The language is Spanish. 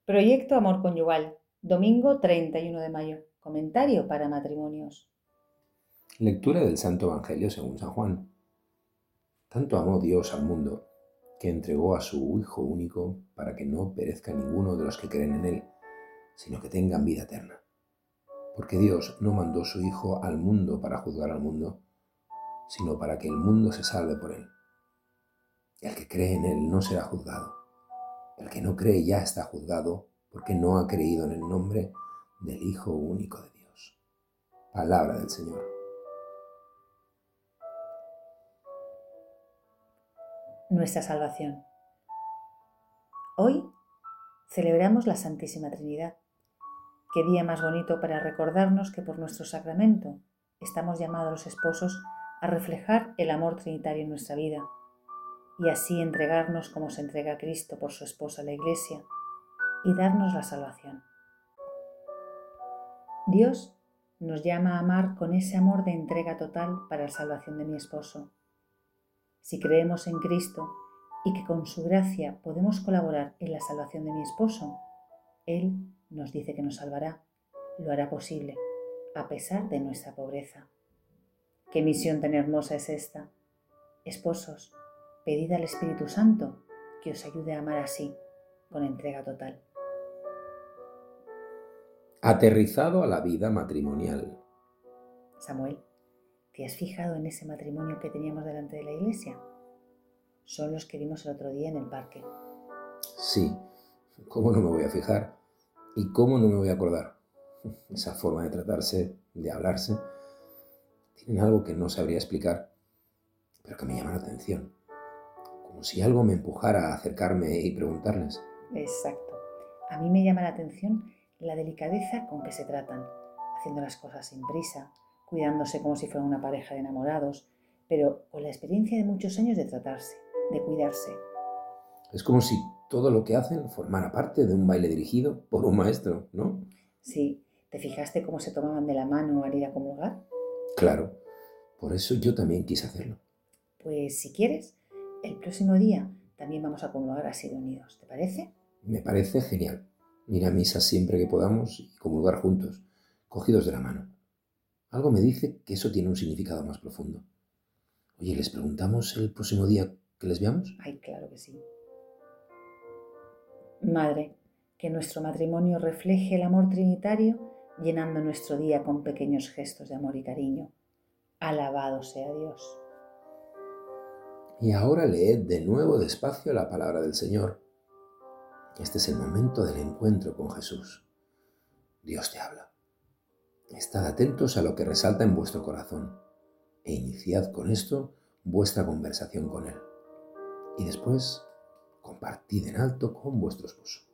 Proyecto Amor Conyugal, domingo 31 de mayo. Comentario para matrimonios. Lectura del Santo Evangelio según San Juan. Tanto amó Dios al mundo, que entregó a su Hijo único para que no perezca ninguno de los que creen en Él, sino que tengan vida eterna. Porque Dios no mandó su Hijo al mundo para juzgar al mundo, sino para que el mundo se salve por Él. El que cree en Él no será juzgado. El que no cree ya está juzgado, porque no ha creído en el nombre del Hijo único de Dios. Palabra del Señor. Nuestra salvación. Hoy celebramos la Santísima Trinidad. Qué día más bonito para recordarnos que por nuestro sacramento estamos llamados los esposos a reflejar el amor trinitario en nuestra vida y así entregarnos como se entrega Cristo por su esposa la Iglesia y darnos la salvación. Dios nos llama a amar con ese amor de entrega total para la salvación de mi esposo. Si creemos en Cristo y que con su gracia podemos colaborar en la salvación de mi esposo, Él nos dice que nos salvará, lo hará posible, a pesar de nuestra pobreza. ¿Qué misión tan hermosa es esta? Esposos, pedid al Espíritu Santo que os ayude a amar así, con entrega total. Aterrizado a la vida matrimonial. Samuel, ¿te has fijado en ese matrimonio que teníamos delante de la iglesia? Son los que vimos el otro día en el parque. Sí, ¿cómo no me voy a fijar? ¿Y cómo no me voy a acordar? Esa forma de tratarse, de hablarse, tienen algo que no sabría explicar, pero que me llama la atención. Como si algo me empujara a acercarme y preguntarles. Exacto. A mí me llama la atención la delicadeza con que se tratan, haciendo las cosas sin prisa, cuidándose como si fueran una pareja de enamorados, pero con la experiencia de muchos años de tratarse, de cuidarse. Es como si todo lo que hacen formara parte de un baile dirigido por un maestro, ¿no? Sí, ¿te fijaste cómo se tomaban de la mano al ir a comulgar? Claro, por eso yo también quise hacerlo. Pues si quieres, el próximo día también vamos a comulgar así de unidos, ¿te parece? Me parece genial. Ir a misa siempre que podamos y comulgar juntos, cogidos de la mano. Algo me dice que eso tiene un significado más profundo. Oye, ¿les preguntamos el próximo día que les veamos? Ay, claro que sí. Madre, que nuestro matrimonio refleje el amor trinitario, llenando nuestro día con pequeños gestos de amor y cariño. Alabado sea Dios. Y ahora leed de nuevo despacio la palabra del Señor. Este es el momento del encuentro con Jesús. Dios te habla. Estad atentos a lo que resalta en vuestro corazón e iniciad con esto vuestra conversación con Él. Y después, compartid en alto con vuestro esposo.